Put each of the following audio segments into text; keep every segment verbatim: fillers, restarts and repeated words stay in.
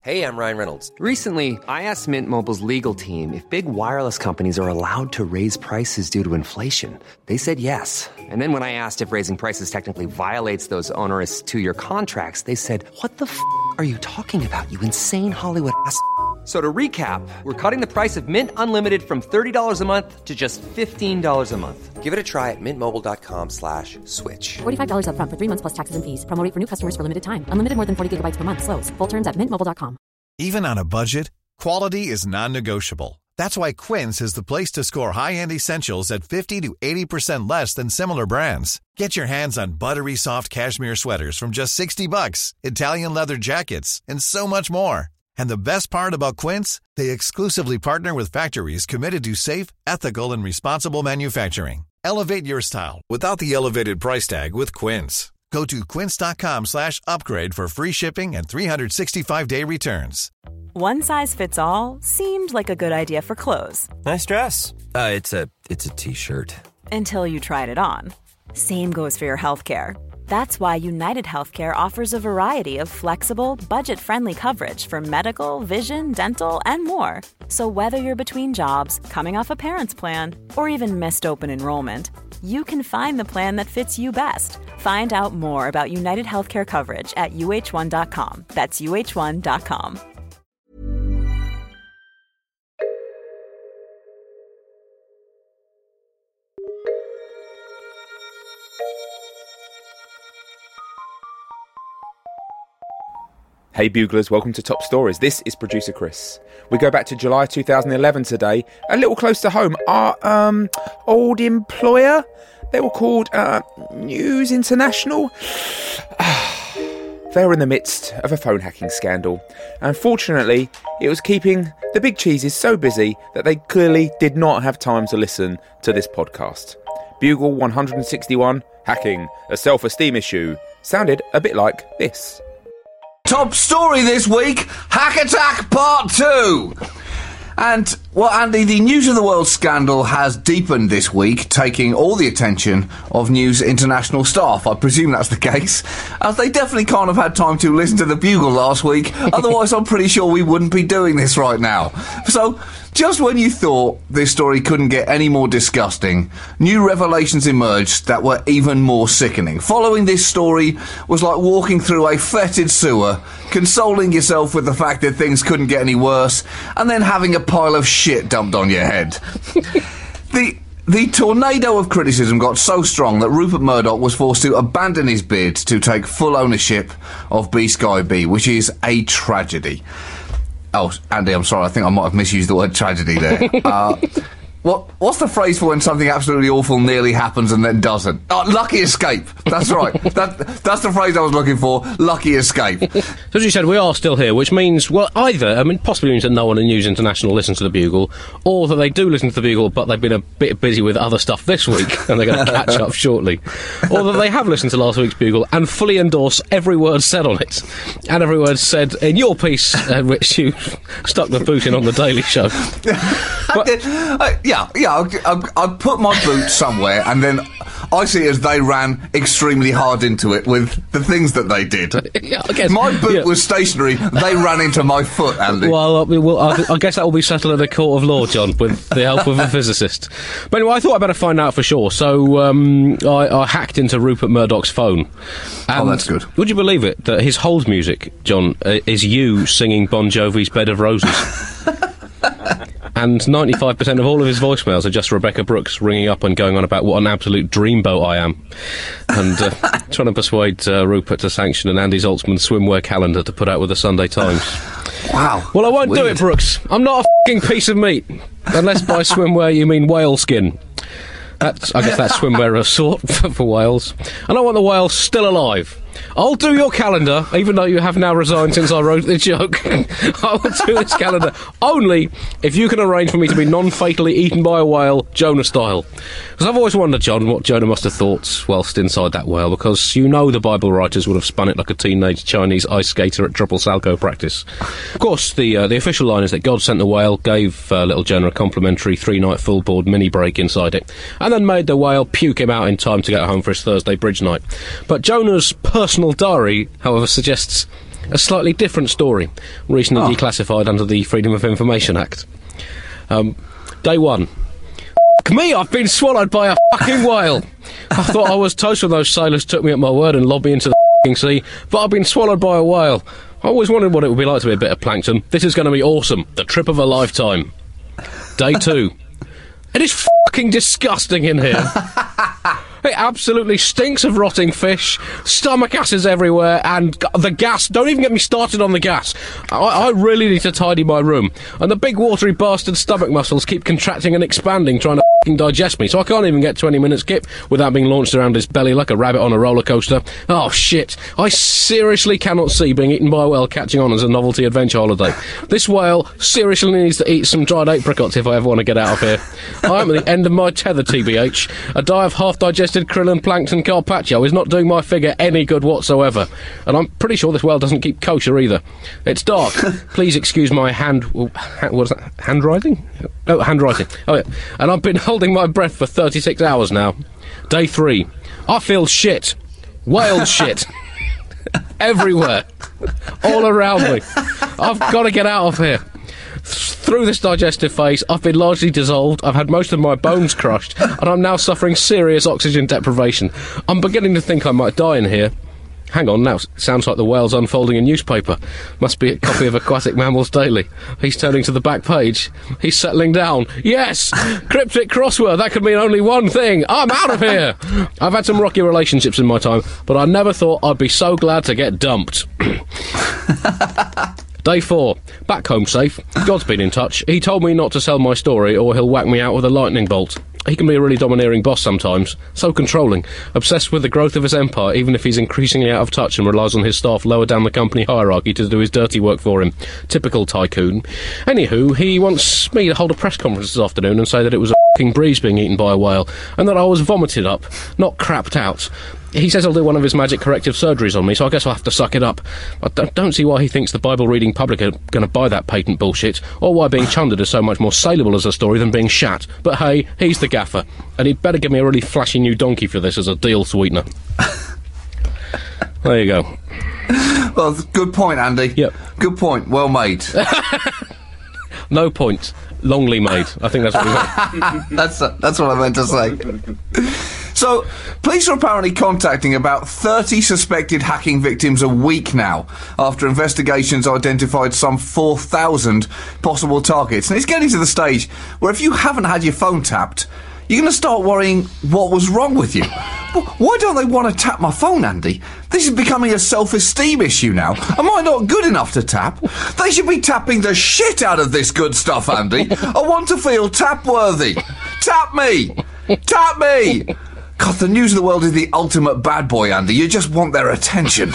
Hey, I'm Ryan Reynolds. Recently, I asked Mint Mobile's legal team if big wireless companies are allowed to raise prices due to inflation. They said yes. And then when I asked if raising prices technically violates those onerous two-year contracts, they said, what the f*** are you talking about, you insane Hollywood ass f- So to recap, we're cutting the price of Mint Unlimited from thirty dollars a month to just fifteen dollars a month. Give it a try at mintmobile.com slash switch. forty-five dollars up front for three months plus taxes and fees. Promo rate for new customers for limited time. Unlimited more than forty gigabytes per month. Slows full terms at mint mobile dot com. Even on a budget, quality is non-negotiable. That's why Quince is the place to score high-end essentials at fifty to eighty percent less than similar brands. Get your hands on buttery soft cashmere sweaters from just sixty bucks, Italian leather jackets, and so much more. And the best part about Quince, they exclusively partner with factories committed to safe, ethical, and responsible manufacturing. Elevate your style without the elevated price tag with Quince. Go to quince.com slash upgrade for free shipping and three sixty-five day returns. One size fits all seemed like a good idea for clothes. Nice dress. Uh, it's a it's a t-shirt. Until you tried it on. Same goes for your healthcare. That's why United Healthcare offers a variety of flexible, budget-friendly coverage for medical, vision, dental, and more. So whether you're between jobs, coming off a parent's plan, or even missed open enrollment, you can find the plan that fits you best. Find out more about United Healthcare coverage at U H one dot com. That's U H one dot com. Hey Buglers, welcome to Top Stories. This is producer Chris. We go back to July two thousand eleven today, a little close to home. Our um old employer, they were called uh, News International. They were in the midst of a phone hacking scandal. Unfortunately, it was keeping the big cheeses so busy that they clearly did not have time to listen to this podcast. Bugle one hundred sixty-one, Hacking, a Self-Esteem Issue, sounded a bit like this. Top story this week, Hack Attack Part two. And, well, Andy, the News of the World scandal has deepened this week, taking all the attention of News International staff. I presume that's the case, as they definitely can't have had time to listen to the Bugle last week. Otherwise, I'm pretty sure we wouldn't be doing this right now. So, just when you thought this story couldn't get any more disgusting, new revelations emerged that were even more sickening. Following this story was like walking through a fetid sewer, consoling yourself with the fact that things couldn't get any worse, and then having a pile of shit dumped on your head. the The tornado of criticism got so strong that Rupert Murdoch was forced to abandon his bid to take full ownership of B Sky B, which is a tragedy. Oh, Andy, I'm sorry, I think I might have misused the word tragedy there. Uh, what, what's the phrase for when something absolutely awful nearly happens and then doesn't? Oh, lucky escape. That's right. that, that's the phrase I was looking for. Lucky escape. So as you said, we are still here, which means, well, either, I mean, possibly means that no one in News International listens to the Bugle, or that they do listen to the Bugle, but they've been a bit busy with other stuff this week, and they're going to catch up shortly. Or that they have listened to last week's Bugle and fully endorse every word said on it, and every word said in your piece, uh, which you stuck the boot in on the Daily Show. But, uh, yeah, yeah, I, I, I put my boot somewhere, and then I see it as they ran extremely hard into it with the things that they did. Yeah, I guess, my boot yeah. was stationary, they ran into my foot, Andy. Well, I, mean, well I, I guess that will be settled in a court of law, John, with the help of a physicist. But anyway, I thought I'd better find out for sure, so um, I, I hacked into Rupert Murdoch's phone. Oh, that's good. Would you believe it, that his hold music, John, uh, is you singing Bon Jovi's Bed of Roses? And ninety-five percent of all of his voicemails are just Rebecca Brooks ringing up and going on about what an absolute dreamboat I am. And uh, trying to persuade uh, Rupert to sanction an Andy Zaltzman swimwear calendar to put out with the Sunday Times. Wow. Well, I won't Weird. do it, Brooks. I'm not a f***ing piece of meat. Unless by swimwear you mean whale skin. That's, I guess that's swimwear of a sort for, for whales. And I want the whale still alive. I'll do your calendar, even though you have now resigned since I wrote the joke. I will do this calendar only if you can arrange for me to be non-fatally eaten by a whale, Jonah style. Because I've always wondered, John, what Jonah must have thought whilst inside that whale, because you know the Bible writers would have spun it like a teenage Chinese ice skater at triple salco practice. Of course, the uh, the official line is that God sent the whale, gave uh, little Jonah a complimentary three-night full-board mini-break inside it, and then made the whale puke him out in time to get home for his Thursday bridge night. But Jonah's personal diary, however, suggests A slightly different story, recently Oh. declassified under the Freedom of Information Act. Um, day one. F*** me, I've been swallowed by a fucking whale. I thought I was toast when those sailors took me at my word and lobbed me into the fucking sea, but I've been swallowed by a whale. I always wondered what it would be like to be a bit of plankton. This is going to be awesome. The trip of a lifetime. Day two. It is fucking disgusting in here. It absolutely stinks of rotting fish, stomach acids everywhere, and g- the gas. Don't even get me started on the gas. I, I really need to tidy my room. And the big watery bastard stomach muscles keep contracting and expanding, trying to fucking digest me, so I can't even get twenty minutes skip without being launched around his belly like a rabbit on a roller coaster. Oh shit. I seriously cannot see being eaten by a whale catching on as a novelty adventure holiday. This whale seriously needs to eat some dried apricots if I ever want to get out of here. I am at the end of my tether, T B H. A diet of half-digested krill and plankton carpaccio is not doing my figure any good whatsoever. And I'm pretty sure this whale doesn't keep kosher either. It's dark. Please excuse my hand... What is that? Handwriting? Oh, handwriting. Oh, yeah. And I've been holding my breath for thirty-six hours now. Day three. I feel shit. Whale shit. Everywhere. All around me. I've got to get out of here. Through this digestive phase, I've been largely dissolved, I've had most of my bones crushed, and I'm now suffering serious oxygen deprivation. I'm beginning to think I might die in here. Hang on, now sounds like the whale's unfolding a newspaper. Must be a copy of Aquatic Mammals Daily. He's turning to the back page. He's settling down. Yes! Cryptic crossword, that could mean only one thing. I'm out of here! I've had some rocky relationships in my time, but I never thought I'd be so glad to get dumped. Day four. Back home safe. God's been in touch. He told me not to sell my story or he'll whack me out with a lightning bolt. He can be a really domineering boss sometimes. So controlling. Obsessed with the growth of his empire, even if he's increasingly out of touch and relies on his staff lower down the company hierarchy to do his dirty work for him. Typical tycoon. Anywho, he wants me to hold a press conference this afternoon and say that it was a f***ing breeze being eaten by a whale, and that I was vomited up, not crapped out. He says he'll do one of his magic corrective surgeries on me, so I guess I'll have to suck it up. I don't, don't see why he thinks the Bible-reading public are going to buy that patent bullshit, or why being chundered is so much more saleable as a story than being shat. But hey, he's the gaffer, and he'd better give me a really flashy new donkey for this as a deal sweetener. There you go. Well, good point, Andy. Yep. Good point. Well made. No point. Longly made. I think that's what we meant. that's, uh, that's what I meant to say. So, police are apparently contacting about thirty suspected hacking victims a week now, after investigations identified some four thousand possible targets. And it's getting to the stage where if you haven't had your phone tapped, you're going to start worrying what was wrong with you. Why don't they want to tap my phone, Andy? This is becoming a self-esteem issue now. Am I not good enough to tap? They should be tapping the shit out of this good stuff, Andy. I want to feel tap-worthy. Tap me! Tap me! God, the News of the World is the ultimate bad boy, Andy. You just want their attention.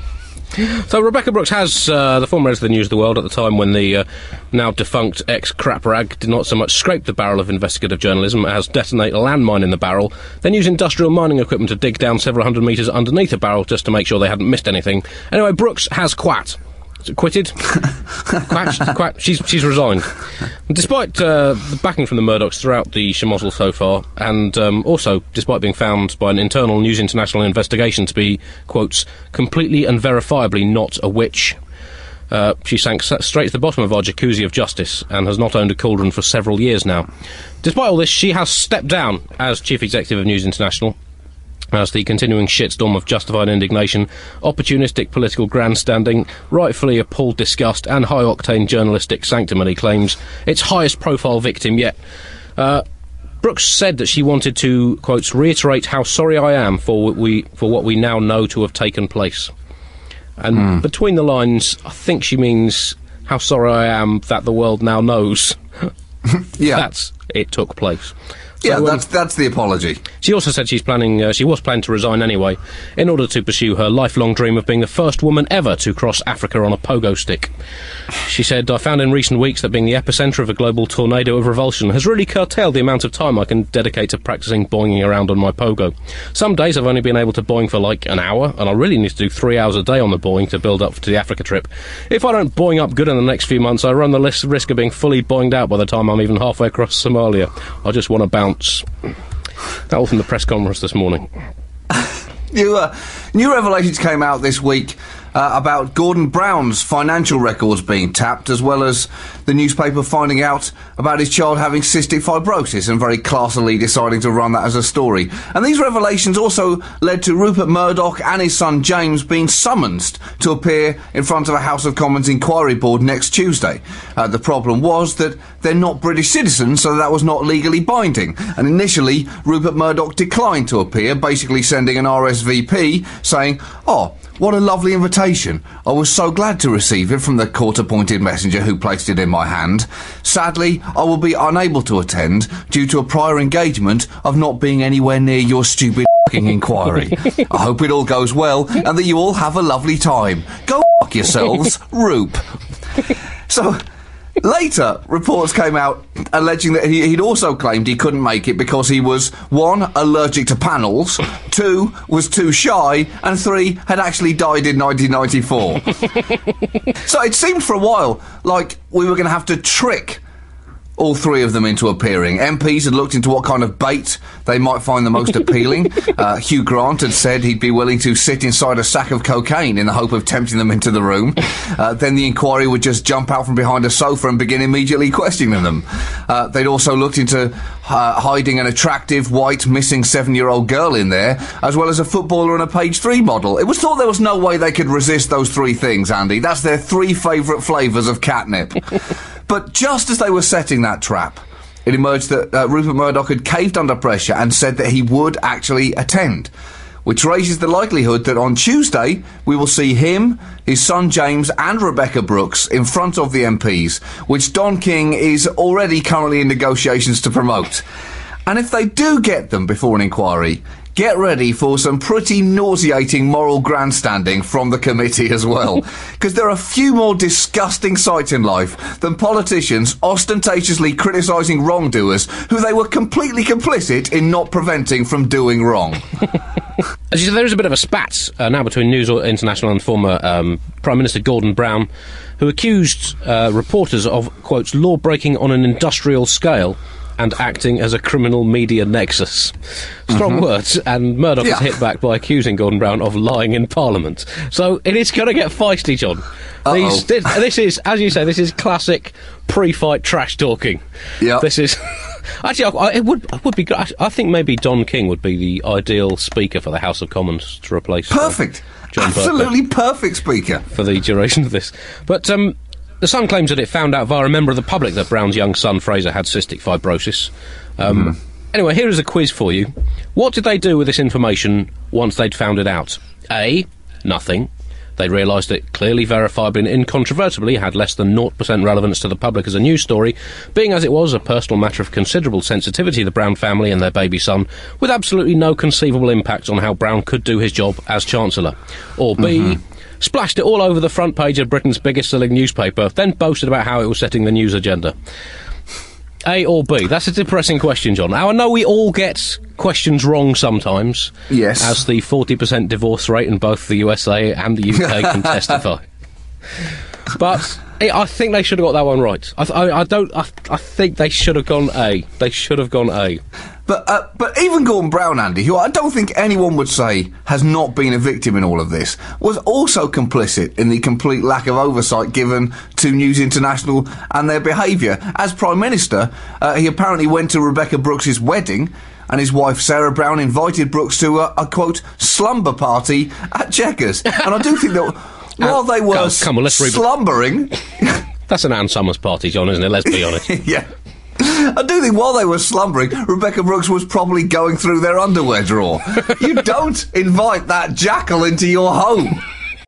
So Rebecca Brooks has, uh, the former editor of the News of the World at the time when the uh, now defunct ex-crap rag did not so much scrape the barrel of investigative journalism as detonate a landmine in the barrel, then use industrial mining equipment to dig down several hundred metres underneath the barrel just to make sure they hadn't missed anything. Anyway, Brooks has quat. Quitted? quat, quat. She's, she's resigned. Despite uh, the backing from the Murdochs throughout the schmozzle so far, and um, also despite being found by an internal News International investigation to be, quotes, completely and verifiably not a witch, uh, she sank s- straight to the bottom of our jacuzzi of justice and has not owned a cauldron for several years now. Despite all this, she has stepped down as Chief Executive of News International, as the continuing shitstorm of justified indignation, opportunistic political grandstanding, rightfully appalled disgust, and high-octane journalistic sanctimony claims its highest-profile victim yet. Uh, Brooks said that she wanted to, quotes, reiterate how sorry I am for what we, for what we now know to have taken place. And mm. between the lines, I think she means how sorry I am that the world now knows. Yeah. That's it took place. Yeah, So, um, that's that's the apology. She also said she's planning, uh, she was planning to resign anyway, in order to pursue her lifelong dream of being the first woman ever to cross Africa on a pogo stick. She said, I found in recent weeks that being the epicentre of a global tornado of revulsion has really curtailed the amount of time I can dedicate to practising boinging around on my pogo. Some days I've only been able to boing for like an hour, and I really need to do three hours a day on the boing to build up to the Africa trip. If I don't boing up good in the next few months, I run the lis- risk of being fully boinged out by the time I'm even halfway across Somalia. I just want to bounce. That was from the press conference this morning. New, uh, new revelations came out this week uh, about Gordon Brown's financial records being tapped, as well as the newspaper finding out about his child having cystic fibrosis and very classily deciding to run that as a story. And these revelations also led to Rupert Murdoch and his son James being summoned to appear in front of a House of Commons inquiry board next Tuesday. Uh, the problem was that they're not British citizens, so that was not legally binding. And initially, Rupert Murdoch declined to appear, basically sending an R S V P saying, "Oh, what a lovely invitation. I was so glad to receive it from the court-appointed messenger who placed it in my hand. Sadly, I will be unable to attend due to a prior engagement of not being anywhere near your stupid f***ing inquiry. I hope it all goes well and that you all have a lovely time. Go f*** yourselves, Roop." So... later, reports came out alleging that he, he'd also claimed he couldn't make it because he was, one, allergic to panels, two, was too shy, and three, had actually died in nineteen ninety-four. So it seemed for a while like we were going to have to trick all three of them into appearing. M Ps had looked into what kind of bait they might find the most appealing. Uh, Hugh Grant had said he'd be willing to sit inside a sack of cocaine in the hope of tempting them into the room. Uh, then the inquiry would just jump out from behind a sofa and begin immediately questioning them. Uh, they'd also looked into uh, hiding an attractive, white, missing seven-year-old girl in there, as well as a footballer and a page three model. It was thought there was no way they could resist those three things, Andy. That's their three favourite flavours of catnip. But just as they were setting that trap, it emerged that uh, Rupert Murdoch had caved under pressure and said that he would actually attend, which raises the likelihood that on Tuesday we will see him, his son James and Rebecca Brooks in front of the M Ps, which Don King is already currently in negotiations to promote. And if they do get them before an inquiry, get ready for some pretty nauseating moral grandstanding from the committee as well. Because there are few more disgusting sights in life than politicians ostentatiously criticising wrongdoers who they were completely complicit in not preventing from doing wrong. As you said, there is a bit of a spat uh, now between News International and former um, Prime Minister Gordon Brown, who accused uh, reporters of, quote, law-breaking on an industrial scale and acting as a criminal media nexus. Strong mm-hmm. words, and Murdoch yeah. is hit back by accusing Gordon Brown of lying in Parliament. So it is going to get feisty, John. These, this, this is, as you say, this is classic pre-fight trash talking. Yeah. This is... Actually, I, it would it would be good. I think maybe Don King would be the ideal speaker for the House of Commons to replace... Perfect. Uh, John Absolutely Burke perfect speaker. For the duration of this. But, um... The Sun claims that it found out via a member of the public that Brown's young son, Fraser, had cystic fibrosis. Um, mm. Anyway, here is a quiz for you. What did they do with this information once they'd found it out? A. Nothing. They realised it clearly, verifiably and incontrovertibly had less than zero percent relevance to the public as a news story, being as it was a personal matter of considerable sensitivity to the Brown family and their baby son, with absolutely no conceivable impact on how Brown could do his job as Chancellor. Or B... Mm-hmm. Splashed it all over the front page of Britain's biggest-selling newspaper, then boasted about how it was setting the news agenda. A or B? That's a depressing question, John. Now, I know we all get questions wrong sometimes. Yes. As the forty percent divorce rate in both the U S A and the U K can testify. But I think they should have got that one right. I, I, I don't. I, I think they should have gone A. They should have gone A. But uh, but even Gordon Brown, Andy, who I don't think anyone would say has not been a victim in all of this, was also complicit in the complete lack of oversight given to News International and their behaviour. As Prime Minister, uh, he apparently went to Rebecca Brooks' wedding, and his wife Sarah Brown invited Brooks to a, a quote, slumber party at Chequers. And I do think that while they were oh, come on, let's slumbering... That's an Ann Summers party, John, isn't it? Let's be honest. Yeah. I do think while they were slumbering, Rebecca Brooks was probably going through their underwear drawer. You don't invite that jackal into your home.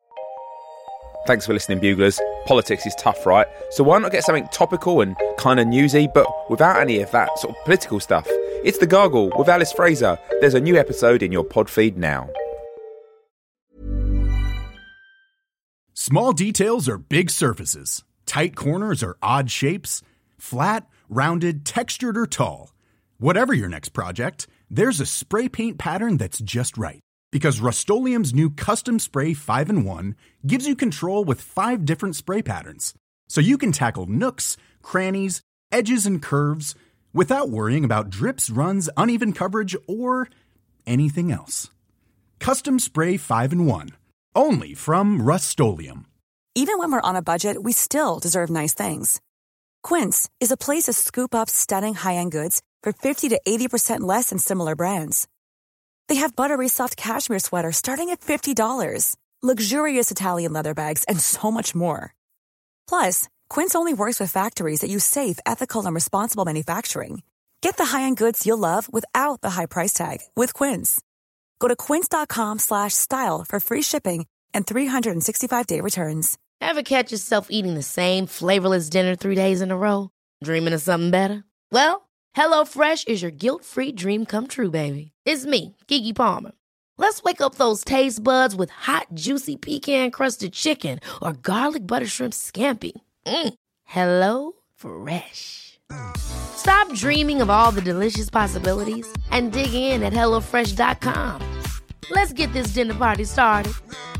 Thanks for listening, Buglers. Politics is tough, right? So why not get something topical and kind of newsy, but without any of that sort of political stuff? It's The Gargle with Alice Fraser. There's a new episode in your pod feed now. Small details are big surfaces. Tight corners are odd shapes. Flat, rounded, textured, or tall. Whatever your next project, there's a spray paint pattern that's just right. Because Rust-Oleum's new Custom Spray five in one gives you control with five different spray patterns. So you can tackle nooks, crannies, edges, and curves without worrying about drips, runs, uneven coverage, or anything else. Custom Spray five in one. Only from Rust-Oleum. Even when we're on a budget, we still deserve nice things. Quince is a place to scoop up stunning high-end goods for fifty to eighty percent less than similar brands. They have buttery soft cashmere sweaters starting at fifty dollars, luxurious Italian leather bags, and so much more. Plus, Quince only works with factories that use safe, ethical, and responsible manufacturing. Get the high-end goods you'll love without the high price tag with Quince. Go to quince.com slash style for free shipping and three sixty-five day returns. Ever catch yourself eating the same flavorless dinner three days in a row? Dreaming of something better? Well, HelloFresh is your guilt-free dream come true, baby. It's me, Keke Palmer. Let's wake up those taste buds with hot, juicy pecan-crusted chicken or garlic butter shrimp scampi. Mm. Hello Fresh. Stop dreaming of all the delicious possibilities and dig in at hello fresh dot com. Let's get this dinner party started.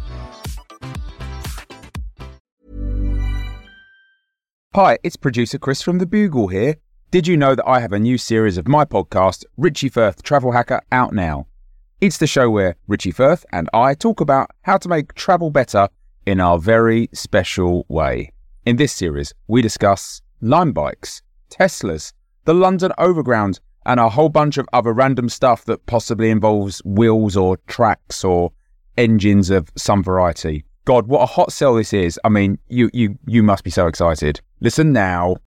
Hi, it's producer Chris from The Bugle here. Did you know that I have a new series of my podcast, Richie Firth Travel Hacker, out now? It's the show where Richie Firth and I talk about how to make travel better in our very special way. In this series, we discuss Lime bikes, Teslas, the London Overground, and a whole bunch of other random stuff that possibly involves wheels or tracks or engines of some variety. God, what a hot sell this is. I mean, you you you must be so excited. Listen now.